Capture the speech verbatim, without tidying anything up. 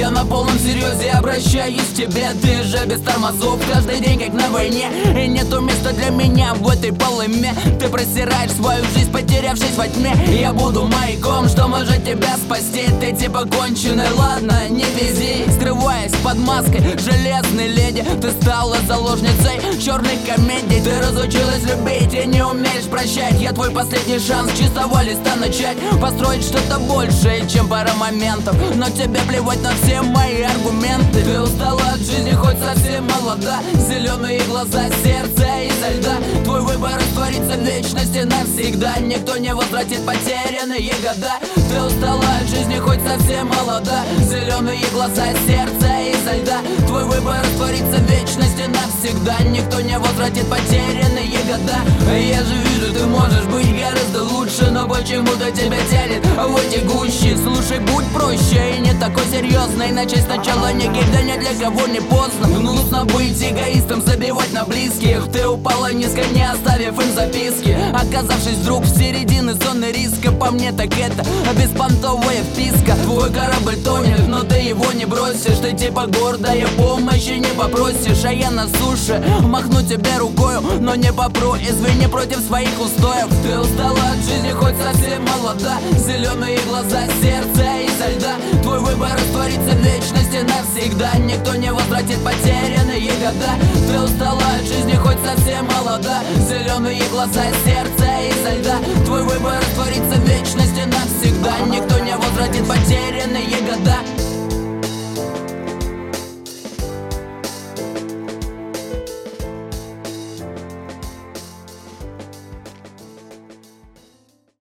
Я на полном серьезе обращаюсь к тебе. Ты же без тормозов, каждый день как на войне. И нету места для меня в этой полыме. Ты просираешь свою жизнь, потерявшись во тьме. Я буду маяком, что может тебя спасти. Ты типа конченый, ладно, не вези. Скрываясь под маской железной леди, ты стала заложницей черной комедии. Ты разучилась любить и не умеешь прощать. Я твой последний шанс с чистого листа начать построить что-то большее, чем пара моментов. Но тебе плевать на все мои аргументы. Ты устала от жизни, хоть совсем молода. Зеленые глаза, сердце изо льда. Твой выбор растворится в вечности навсегда. Никто не возвратит потерянные года. Ты устала от жизни, хоть совсем молода. Зеленые глаза, сердце изо льда. Твой выбор растворится в вечности навсегда. Никто не возвратит потерянные года. Я же вижу, ты можешь быть гораздо лучше, но почему-то тебя тянет в эти гущи. Слушай, будь проще и не такой серьезный. Начать сначала никогда, ни для кого не поздно. Нужно быть эгоистом, забивать на близких. Ты упала низко, не оставив им записки. Оказавшись вдруг в середине зоны риска, по мне так это беспонтовая вписка. Твой корабль тонет, но ты его не бросишь. Ты типа гордая, помощи не попросишь. А я на суше, махну тебе рукою, но не попру, извини, против своих устоев. Ты устала от жизни, хоть совсем молода. Зеленые глаза, сердце изо льда. Твой выбор растворится в вечности навсегда. Никто не возвратит потерянные года. Ты устала от жизни, хоть совсем молода. Зеленые глаза, сердце изо льда.